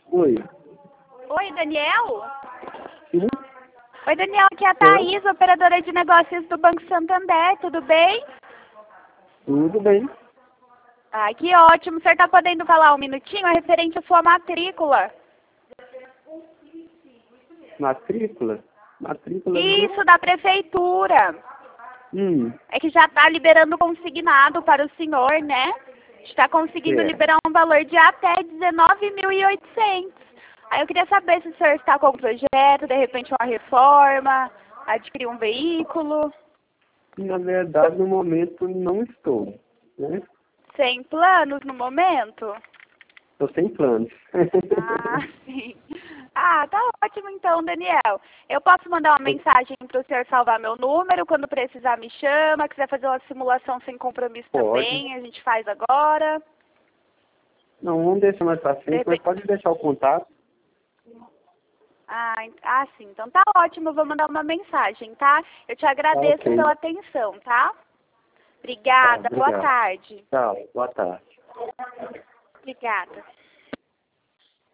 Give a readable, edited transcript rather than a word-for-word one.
Oi. Oi, Daniel? Sim, Oi, Daniel, aqui é a Thaís, operadora de negócios do Banco Santander, tudo bem? tudo bem. Ai, que ótimo. O senhor está podendo falar um minutinho? É referente à sua matrícula. Matrícula? Matrícula Isso, da prefeitura. É que já está liberando consignado para o senhor, né? Está conseguindo É. liberar um valor de até 19.800. Aí eu queria saber se o senhor está com um projeto, de repente uma reforma, adquirir um veículo. Na verdade, no momento, não estou. Né? Sem planos no momento? Estou sem planos. Ah, sim. Ah, tá ótimo então, Daniel. Eu posso mandar uma mensagem para o senhor salvar meu número, quando precisar me chama, quiser fazer uma simulação sem compromisso Pode. também, a gente faz agora. Não, vamos deixar mais pra De frente, mas repente... pode deixar o contato. sim, então tá ótimo, eu vou mandar uma mensagem, tá? Eu te Tá agradeço ok. pela atenção, tá? Tá, Obrigada, boa obrigado. tarde. Tchau, boa tarde. Obrigada.